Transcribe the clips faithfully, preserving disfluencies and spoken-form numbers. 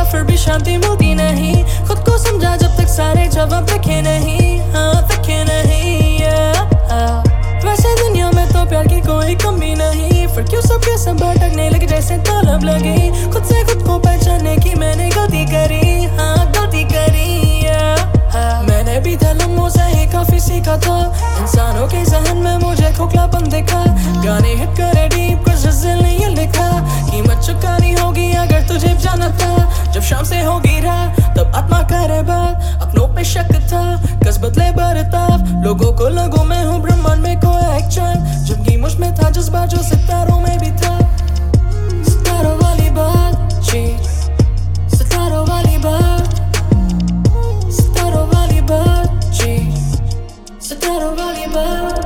फिर भी शांति मिलती नहीं। खुद को समझा जब तक सारे जवाब दिखे नहीं, हाँ दिखे नहीं। yeah. वैसे दुनिया में तो प्यार की कोई कमी नहीं, फिर क्यों सबके सब भटकने लगे जैसे तलब लगी। खुद से खुद को पहचानने की मैंने गलती करी, हाँ गलती करी। yeah. मैंने भी था लम्हों से ही काफी सीखा था, इंसानों के जहन में मुझे खोखलापन दिखा। गाने हिट करे डीप कुछ दिल ने ये लिखा, कीमत चुकानी होगी अगर तुझे जाना था। जब शाम से होगी रात तब आत्मा करे बात, अपनों पे शक था कस बदले बर्ताव। लोगों को लगूं मैं हूँ ब्रह्मांड में कोई एक चांद, जबकि मुझ में था जज्बा जो सितारों में भी था। सितारों वाली बात चीज, सितारों वाली बात, सितारों वाली बात चीज, सितारों वाली बात।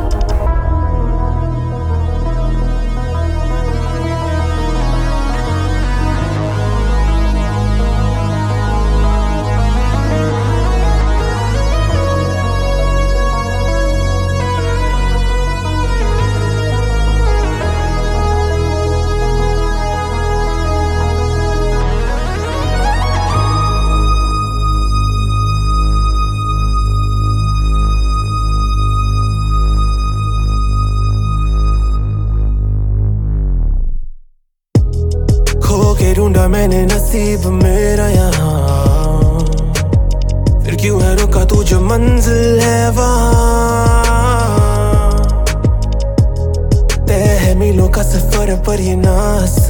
के ढूंढा मैंने नसीब मेरा यहाँ, फिर क्यों है रुका तू जो मंजिल है वहाँ। तय है मीलों का सफर पर ये ना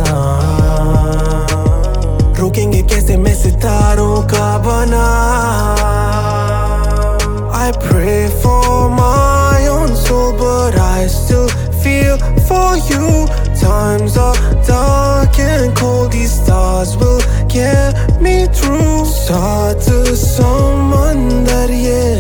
आसान, रोकेंगे कैसे मैं सितारों का बना। I pray for my own soul but I still feel for you. Times are dark and cold, these stars will get me through. Start to समंदर ये